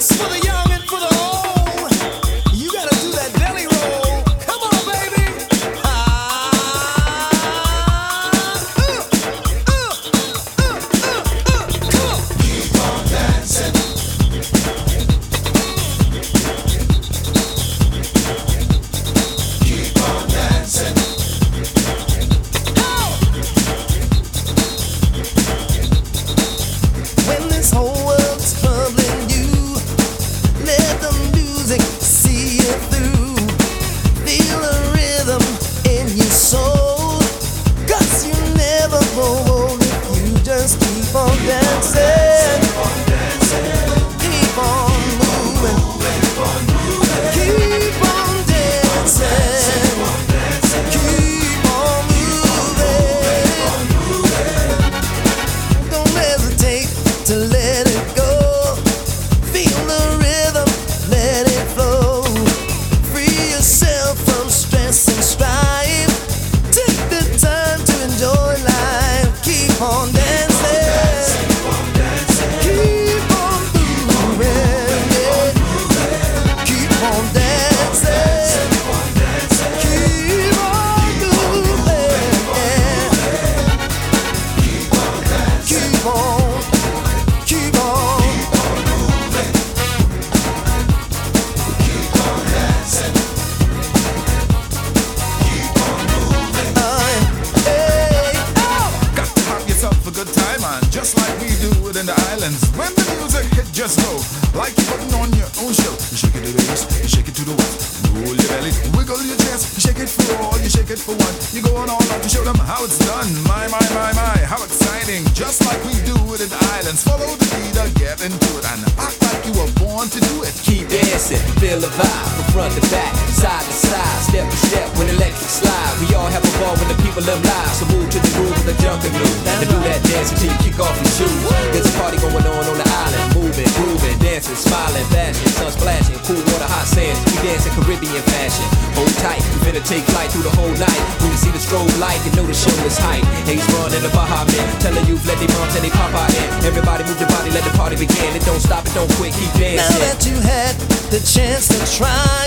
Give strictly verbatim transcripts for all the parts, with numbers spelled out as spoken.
Just like we do it in the islands. When the music hit, just go like you're putting on your own show. You shake it to the east, you shake it to the west. Roll your belly, wiggle your chest. You shake it for all, you shake it for one. You go on all out to show them how it's done. My, my, my, my, how exciting. Just like we do it in the islands. Follow the leader, get into it, and act like you were born to do it. Keep dancing, feel the vibe from front to back, side to side, step to step with electric slide. We all have a ball when the people live live. So move to the groove with the jungle move. And do that dance until you kick off your shoes. There's a party going on on the island. Moving, grooving, dancing, smiling, fashion, sun splashing, cool water, hot sands. We dancing Caribbean fashion. Hold tight, we finna take flight through the whole night. When you see the strobe light, you know the show is hype. Haze run in the Baja men, telling you let they moms and they pop out in. Everybody move your body, let the party begin. It don't stop, it don't quit, keep dancing. Now that you had the chance to try,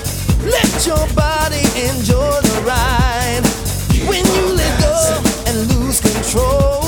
let your body enjoy the ride. When you let go and lose control,